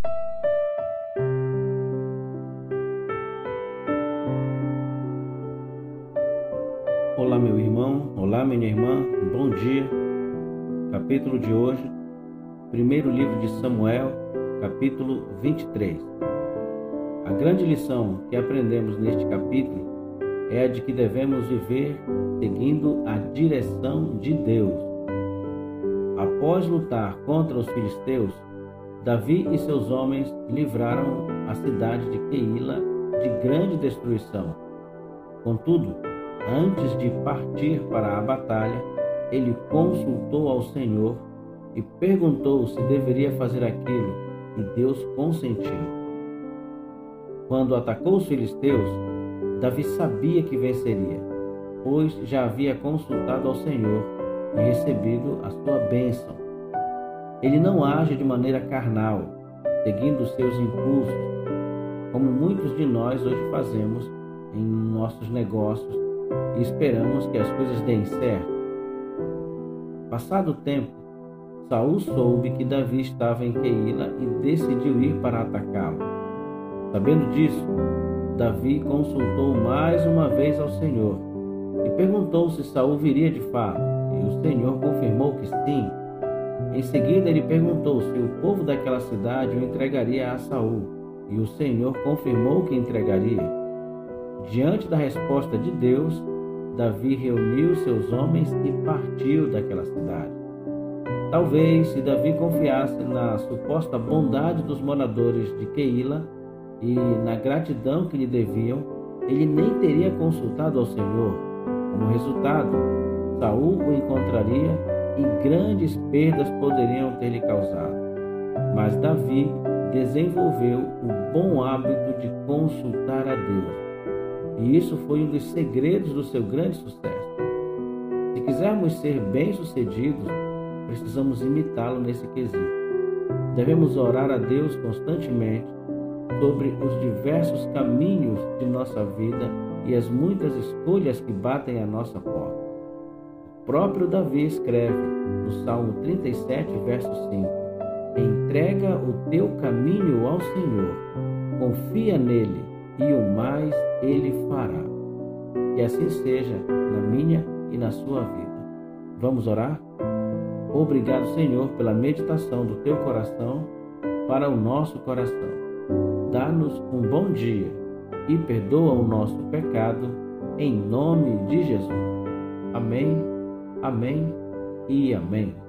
Olá, meu irmão, olá, minha irmã, bom dia. Capítulo de hoje, primeiro livro de Samuel, capítulo 23. A grande lição que aprendemos neste capítulo é a de que devemos viver seguindo a direção de Deus. Após lutar contra os filisteus, Davi e seus homens livraram a cidade de Keila de grande destruição. Contudo, antes de partir para a batalha, ele consultou ao Senhor e perguntou se deveria fazer aquilo, e Deus consentiu. Quando atacou os filisteus, Davi sabia que venceria, pois já havia consultado ao Senhor e recebido a sua bênção. Ele não age de maneira carnal, seguindo seus impulsos, como muitos de nós hoje fazemos em nossos negócios e esperamos que as coisas deem certo. Passado o tempo, Saul soube que Davi estava em Keila e decidiu ir para atacá-lo. Sabendo disso, Davi consultou mais uma vez ao Senhor e perguntou se Saul viria de fato, e o Senhor confirmou que sim. Em seguida ele perguntou se o povo daquela cidade o entregaria a Saul, e o Senhor confirmou que entregaria. Diante da resposta de Deus, Davi reuniu seus homens e partiu daquela cidade. Talvez, se Davi confiasse na suposta bondade dos moradores de Keila e na gratidão que lhe deviam, ele nem teria consultado ao Senhor. Como resultado, Saul o encontraria e grandes perdas poderiam ter lhe causado. Mas Davi desenvolveu o bom hábito de consultar a Deus. E isso foi um dos segredos do seu grande sucesso. Se quisermos ser bem-sucedidos, precisamos imitá-lo nesse quesito. Devemos orar a Deus constantemente sobre os diversos caminhos de nossa vida e as muitas escolhas que batem à nossa porta. O próprio Davi escreve no Salmo 37, verso 5: entrega o teu caminho ao Senhor, confia nele, e o mais ele fará. Que assim seja na minha e na sua vida. Vamos orar? Obrigado, Senhor, pela meditação do teu coração para o nosso coração. Dá-nos um bom dia e perdoa o nosso pecado, em nome de Jesus. Amém, amém e amém.